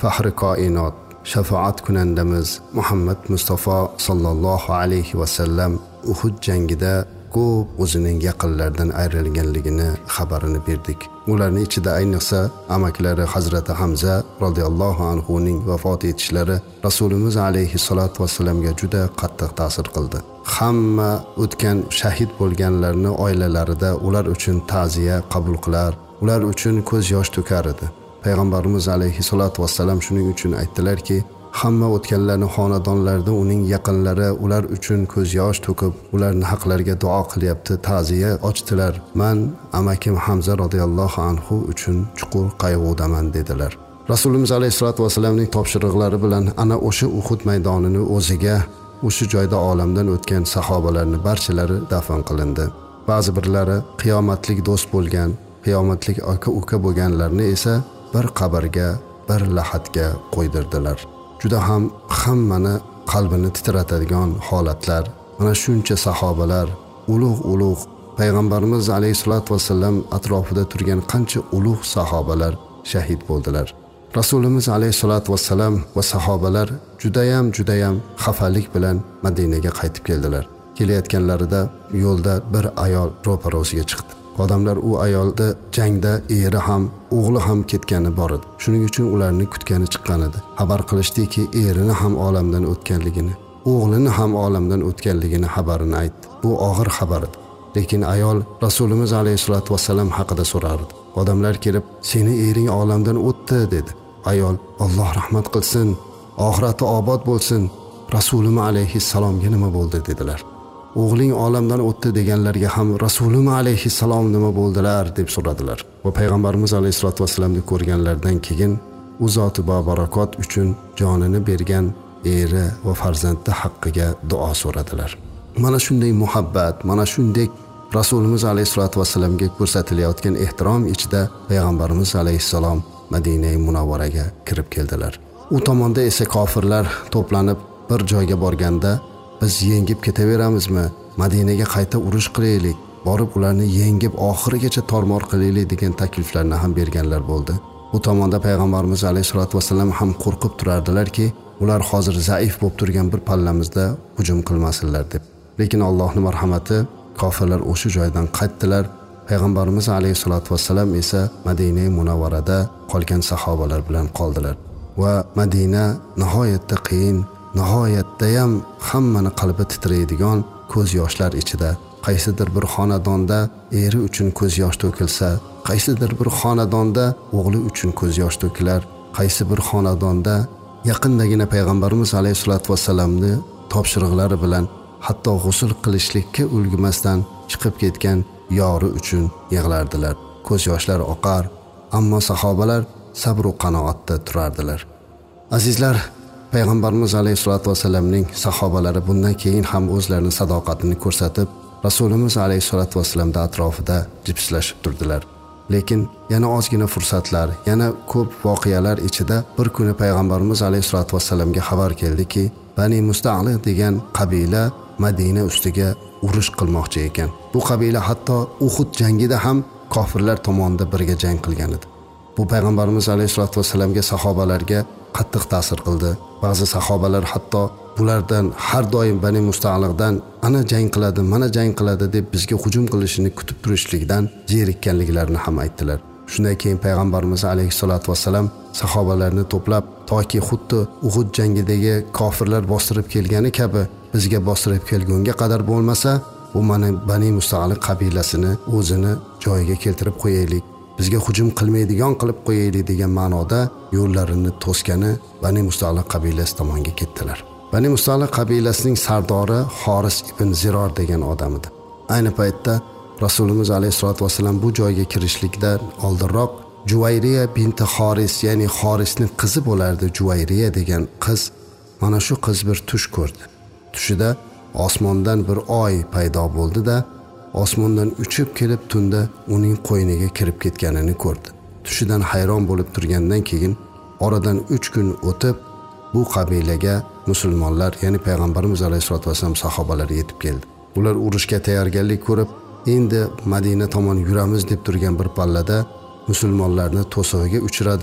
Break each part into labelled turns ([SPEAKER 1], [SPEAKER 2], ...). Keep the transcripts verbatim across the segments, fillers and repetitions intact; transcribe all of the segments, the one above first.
[SPEAKER 1] Fahri koinot, shafaat kunandamiz Muhammad Mustafa sallallohu alayhi va sallam Uhud jangida ko'p o'zining yaqinlaridan ayrilganligini xabarini berdik. Ularning ichida ayniqsa amaklari Hazrati Hamza radhiyallohu anhu ning vafot etishlari Rasulimiz alayhi salatu vasallamga juda qattiq ta'sir qildi. Hamma o'tgan shahid bo'lganlarni oilalarida ular uchun ta'ziya qabul qilar, ular uchun ko'z yosh to'kar edi. Payg'ambarimiz alayhi salatu vasallam shuning uchun aytdilarki, hamma o'tganlarning xonadonlarida uning yaqinlari ular uchun ko'z yosh to'kib, ularning haqlariga duo qilyapti, ta'ziya ochdilar. Men amakim Hamza radhiyallohu anhu uchun chuqur qayg'udaman dedilar. Rasulimiz alayhi salatu vasallamning topshiriqlari bilan ana o'sha Uhud maydonini o'ziga, o'sha joyda olamdan o'tgan sahobalarning barchalari dafn qilindi. Ba'zi birlari qiyomatlik do'st bo'lgan, qiyomatlik aka-uka bo'lganlarni esa bir qabrga, bir lahatga qo'ydirdilar. Juda ham hammani qalbini titratadigan holatlar. Mana shuncha sahobalar, ulug'-ulug' payg'ambarimiz alayhisolatu vasallam atrofida turgan qancha ulug' sahobalar shahid bo'ldilar. Rasulimiz alayhisolatu vasallam va sahobalar judayam judayam xafalik bilan Madinaga qaytib keldilar. Kelayotganlarida yo'lda bir ayol ro'parasiga chiqdi. Odamlar u ayolda jangda eri ham, o'g'li ham ketgani bor edi. Shuning uchun ularni kutgani chiqqan edi. Xabar qilishdiki, erini ham olamdan o'tganligini, o'g'lini ham olamdan o'tganligini xabarini aytdi. Bu og'ir xabar edi. Lekin ayol Rasulimiz alayhisolatu vasallam haqida so'rardi. Odamlar kelib, "Seni ering olamdan o'tdi" dedi. Ayol, "Alloh rahmat qilsin, oxirati obod bo'lsin. Rasulim alayhissalomga nima bo'ldi?" dedilar. O'g'ling olamdan o'tdi deganlarga ham Rasulim alayhissalom nima bo'ldilar deb so'radilar. Va payg'ambarimiz alayhisolatu vasallamni ko'rganlardan keyin u zoti barakot uchun jonini bergan eri va farzandi haqqiga duo so'radilar. Mana shunday muhabbat, mana shunday Rasulimiz alayhisolatu vasallamga ko'rsatilayotgan ehtirom ichida payg'ambarimiz alayhissalom Madina-i Munavvaraga kirib keldilar. U tomonda esa kofirlar to'planib bir joyga borganda, biz yengib ketaveramizmi? Madinaga qayta urush qilaylik, borib ularni yengib oxirigacha tormor qilaylik degan takliflarni ham berganlar bo'ldi. Bu tomonda payg'ambarimiz alayhisolatu vasallam ham qo'rqib turardilarki, ular hozir zaif bo'lib turgan bir pallamizda hujum qilmasinlar deb. Lekin Allohning marhamati, kofirlar o'sha joydan qaytdilar. Payg'ambarimiz alayhisolatu vasallam esa Madina-i Munavvarada qolgan sahobalar bilan qoldilar. Va Madina nihoyatda qiyin, nihoyatda ham hammani qalbi titraydigan ko'z yoshlar ichida. Qaysidir bir xonadonda eri uchun ko'z yosh to'kilsa, qaysidir bir xonadonda o'g'li uchun ko'z yosh to'kilar, qaysi bir xonadonda yaqindagina payg'ambarimiz alayhisolatu vasallamni topshiriqlari bilan hatto g'usl qilishlikka ulgurmasdan chiqib ketgan yori uchun yig'lardilar. Ko'z yoshlar oqar, ammo sahobalar sabr va qanoatda turardilar. Azizlar, payg'ambarimiz alayhisolatu vasallamning sahobalari bundan keyin ham o'zlarining sadoqatini ko'rsatib, Rasulimiz alayhisolatu vasallamda atrofida jipslashib turdilar. Lekin yana ozgina fursatlar, yana ko'p voqealar ichida bir kuni payg'ambarimiz alayhisolatu vasallamga xabar keldiki, Bani Musta'liq degan qabila Madina ustiga urush qilmoqchi ekan. Bu qabila hatto Uhud jangida ham kofirlar tomonidan birga jang qilgan edi. Bu payg'ambarimiz alayhisolatu vasallamga, sahobalarga qattiq ta'sir qildi. Ba'zi sahobalar hatto bulardan har doim Bani Musta'liqdan ana jang qiladi, mana jang qiladi deb bizga hujum qilishini kutib turishlikdan zerikkanliklarini ham aytdilar. Shundan keyin payg'ambarimiz alayhisolatu vasallam sahobalarni to'plab, toki xuddi Uhud jangidagi kofirlar bostirib kelgani kabi bizga bostirib kelgunga qadar bo'lmasa, bu mana Bani Musta'liq qabilasini o'zini joyiga keltirib qo'yaylik, bizga hujum qilmaydigan qilib qo'yaylik degan ma'noda yo'llarini to'sgani Bani Musta'liq qabilasi tomonga ketdilar. Bani Musta'liq qabilasining sardori Xoris ibn Ziror degan odam edi. Ayni paytda Rasulimiz alayhisolatu vasallam bu joyga kirishlikdan oldinroq Juvayriya binti Xoris, ya'ni Xorisning qizi bo'lardi, Juvayriya degan qiz, mana shu qiz bir tush ko'rdi. Tushida osmondan bir oy paydo bo'ldi-da, osmondan uchib kelib tunda uning qo'yniga kirib ketganini ko'rdi. Tushidan hayron bo'lib turgandan keyin oradan uch kun o'tib bu qabilaga musulmonlar, ya'ni payg'ambarimiz alayhisolatu vasallam sahobalari yetib keldi. Ular urushga tayyorgarlik ko'rib, endi Madina tomon yuramiz deb turgan bir pallada musulmonlarni to'sig'iga uchradi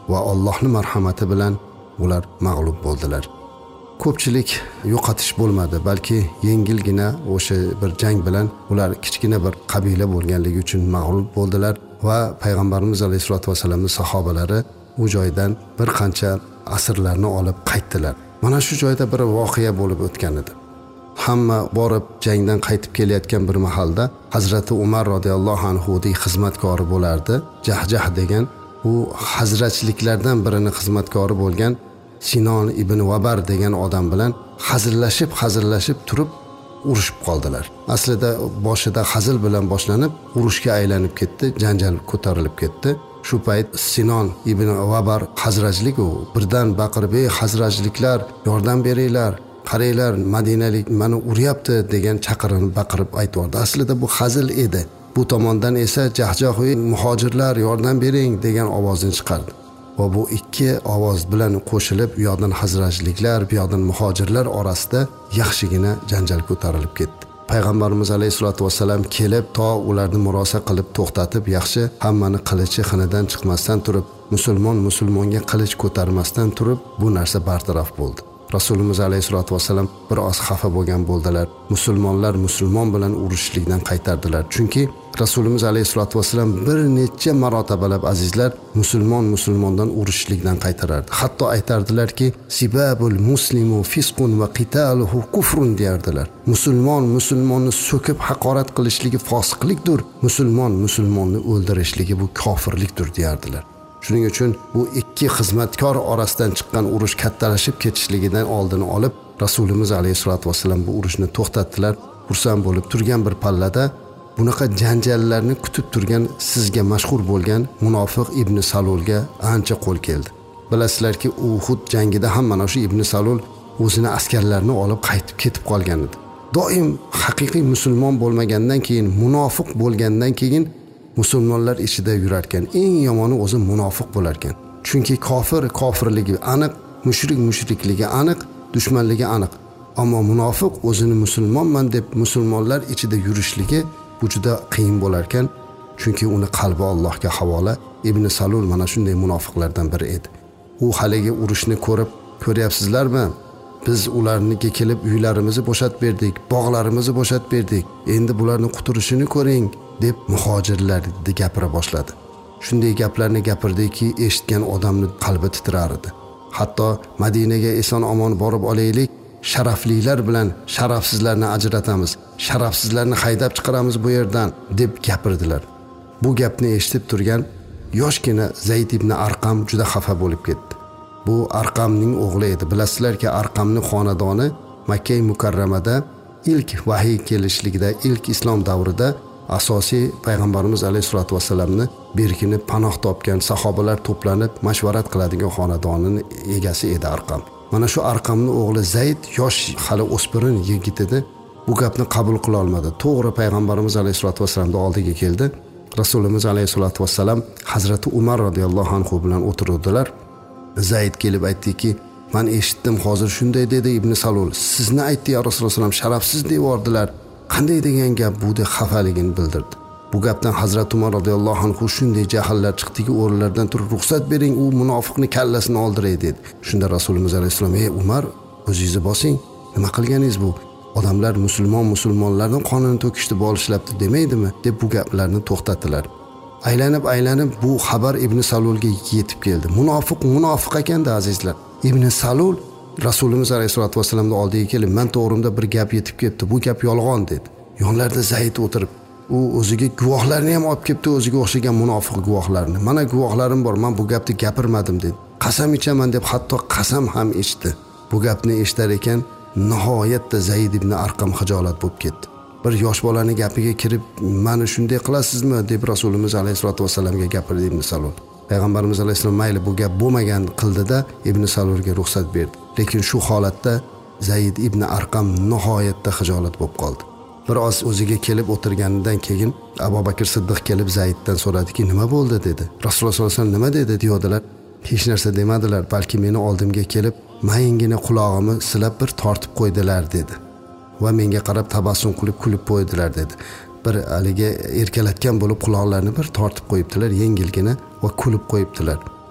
[SPEAKER 1] va Allohning marhamati bilan ular mag'lub bo'ldilar. Ko'pchilik yo'qotish bo'lmadi, balki yengilgina o'sha bir jang bilan ular kichkina bir qabila bo'lganligi uchun mag'lub bo'ldilar va payg'ambarimiz alayhisolatu vasallamning sahobalari u joydan bir qancha asirlarni olib qaytdilar. Mana shu joyda bir voqea bo'lib o'tgan edi. Hamma borib jangdan qaytib kelayotgan bir mahalda Hazrati Umar radhiyallohu anhuning xizmatkori bo'lardi. Jahjah degan u hazratchiliklardan birining xizmatkori bo'lgan Sinon ibn Vabar degan odam bilan hazillashib hazillashib turib urushib qoldilar. Aslida boshida hazil bilan boshlanib urushga aylanib ketdi, janjal ko'tarilib ketdi. Shu payt Sinon ibn Vabar hazratchilik u birdan baqirib, "Ey hazratchiliklar, yordam beringlar, qaranglar, Madinalik meni uryapti" degan chaqirini baqirib aytdi. Aslida bu hazil edi. Bu tomondan esa Jahjoh-ey muhojirlar, yordam bering degan ovozni chiqardi. Va bu ikki ovoz bilan qo'shilib, u yoqdan hazratchiliklar, bu yoqdan muhojirlar orasida yaxshigina janjal ko'tarilib ketdi. Payg'ambarimiz alayhisolatu vasallam kelib, to ularni murosa qilib to'xtatib, yaxshi hammani qilichi xinidan chiqmasdan turib, musulmon musulmonga qilich ko'tarmasdan turib, bu narsa bartaraf bo'ldi. Rasulimiz alayhisolatu vasallam bir oz xafa bo'lgan bo'ldilar. Musulmonlar musulmon bilan urushishlikdan qaytardilar. Chunki Rasulimiz alayhisolatu vasallam bir necha marotabalab azizlar musulmon musulmondan urushishlikdan qaytarardi. Hatto aytardilarki, "Sibabul muslimu fisqun va qitaluhu kufrun" derdilar. Musulmon musulmonni so'kib haqorat qilishligi fosiqlikdir, musulmon musulmonni o'ldirishligi bu kofirlikdir derdilar. Shuning uchun bu ikki xizmatkor orasidan chiqqan urush kattalashib ketishligidan oldini olib, Rasulimiz alayhisolatu vasallam bu urushni to'xtatdilar. Xursand bo'lib turgan bir pallada bunaqa janjallarni kutib turgan sizga mashhur bo'lgan munofiq Ibn Salulga ancha qo'l keldi. Bilasizlarki, Uhud jangida ham mana shu Ibn Salul o'zini askarlarini olib qaytib ketib qolgan edi. Doim haqiqiy musulmon bo'lmagandan keyin, munofiq bo'lgandan keyin musulmonlar ichida yurar ekan. Eng yomoni o'zi munofiq bo'lar ekan. Chunki kofir kofirligi aniq, mushrik mushrikligi aniq, dushmanligi aniq. Ammo munofiq o'zini musulmonman deb musulmonlar ichida yurishligi bu juda qiyin bo'lar ekan. Chunki uni qalbi Allohga havola. Ibn Salul mana shunday munofiqlardan biri edi. U haligi urushni ko'rib, ko'ryapsizlarmi? Biz ularniga kelib uylarimizni bo'shatib berdik, bog'larimizni bo'shatib berdik. Endi bularni quturishini ko'ring deb muhojirlarga gapira boshladi. Shunday gaplarni gapirdiki, eshitgan odamning qalbi titrar edi. Hatto Madinaga eson omon borib olaylik, sharaflilar bilan sharafsizlarni ajratamiz, sharafsizlarni haydab chiqaramiz bu yerdan deb gapirdilar. Bu gapni eshitib turgan yoshgina Zayd ibn Arqam juda xafa bo'lib ketdi. Bu Arqamning o'g'li edi. Bilasizlarki, Arqamning xonadoni Makka Mukarramada ilk vahiy kelishligida, ilk islom davrida asosiy payg'ambarimiz alayhisolatu vasallamni berkinib panoh topgan sahobalar to'planib mashvarat qiladigan xonadonining egasi edi Arqam. Mana shu Arqamning o'g'li Zayd yosh hali o'spirin yigit edi. Bu gapni qabul qila olmadi. To'g'ri payg'ambarimiz alayhisolatu vasallamning oldiga keldi. Rasulimiz alayhisolatu vasallam Hazrati Umar radhiyallohu anhu bilan o'tirdilar. Zayd kelib aytdiki, "Men eshitdim, hozir shunday dedi Ibn Salul. Sizni aytdi ya Rasululloh, sharafsiz deyordilar. Qanday degan gap bu?" deb xafaligini bildirdi. Bu gapdan Hazrat Umar radhiyallohu anhu shunday jahllar chiqdiki, o'rnlaridan turib, "Ruxsat bering, u munofiqni kallasini oldiray" dedi. Shunda Rasulimiz alayhisalom, "Ey Umar, o'zingizni bosing. Nima qilganingiz bu? Odamlar musulmon musulmonlarning qonini to'kishdi, bo'lishlabdi demaydimi?" deb bu gaplarni to'xtatdilar. Aylanib aylanib bu xabar Ibn Salulga yetib keldi. Munofiq munofiq ekanda azizlar. Ibn Salul Rasulimiz alayhisolatu vasallamning oldiga kelib, "Men to'g'rimda bir gap yetib ketdi. Bu gap yolg'on" dedi. Yonlarida Zayd o'tirib, u o'ziga guvohlarni ham olib kelibdi, o'ziga o'xshagan munofiq guvohlarni. "Mana guvohlarim bor, men bu gapni gapirmadim" dedi. "Qasam ichaman" deb hatto qasam ham ichdi. Bu gapni eshitar ekan, nihoyatda Zayd ibn Arqam xijolat bo'lib ketdi. Bir yosh bolaning gapiga kirib, "Meni shunday qilasizmi?" deb Rasulimiz alayhisolatu vasallamga gapirdi Ibn Salul. Payg'ambarimiz alayhisalom mayli bu gap bo'lmagan qildida Ibn Salulga ruxsat berdi. Lekin shu holatda Zayd ibn Arqam nihoyatda xijolat bo'lib qoldi. Bir oz o'ziga kelib o'tirganidan keyin Abu Bakr Siddiq kelib Zayddan so'radiki, "Nima bo'ldi?" dedi. Rasululloh sollallohu alayhi vasallam "Nima dedi?" deyodilar. "Hech narsa demadilar, balki meni oldimga kelib, mayingina qulog'imni silab bir tortib qo'ydilar" dedi. "Va menga qarab tabassum qilib kulib qo'ydilar" dedi. Bir aliga erkalatgan bo'lib quloqlarini bir tortib qo'yibdilar, yengilgina va kulib qo'yibdilar.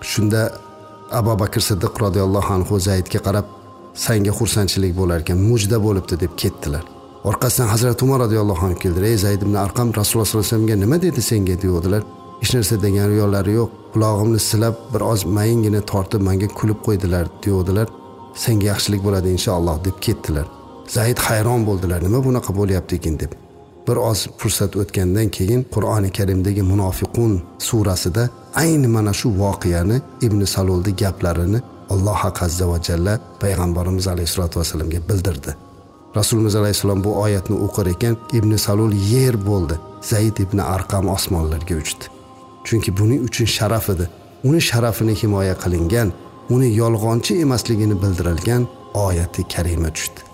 [SPEAKER 1] Shunda Abu Bakr Siddiq radhiyallohu anhu Zaydga qarab, senga xursandchilik bo'lar ekan, mujda bo'libdi deb ketdilar. Orqasidan Hazrat Umar radhiyallohu anhu keldi. Ey Zayd ibn Arqam, Rasululloh sollallohu alayhi vasallamga nima dedi senga deydilar. Hech narsa degan riyolari yo'q. Qulog'imni silab bir oz mayingina tortib menga kulib qo'ydilar deydilar. Senga yaxshilik bo'ladi inshaalloh deb ketdilar. Zayd hayron bo'ldilar. Nima bunaqa bo'lyapti ekan deb. Bir oz fursat o'tgandan keyin Qur'oni Karimdagi Munofiqun surasida ayni mana shu voqeani Ibn Salulning gaplarini Alloh azza va jalla payg'ambarimiz alayhisolatu vasallamga bildirdi. Rasululloh alayhisalom bu oyatni o'qir ekan, Ibn Salul yer bo'ldi. Zayd ibn Arqam osmonlarga uchdi. Chunki buning uchun sharaf edi. Uni sharafini himoya qilingan, uni yolg'onchi emasligini bildirilgan oyati karima tushdi.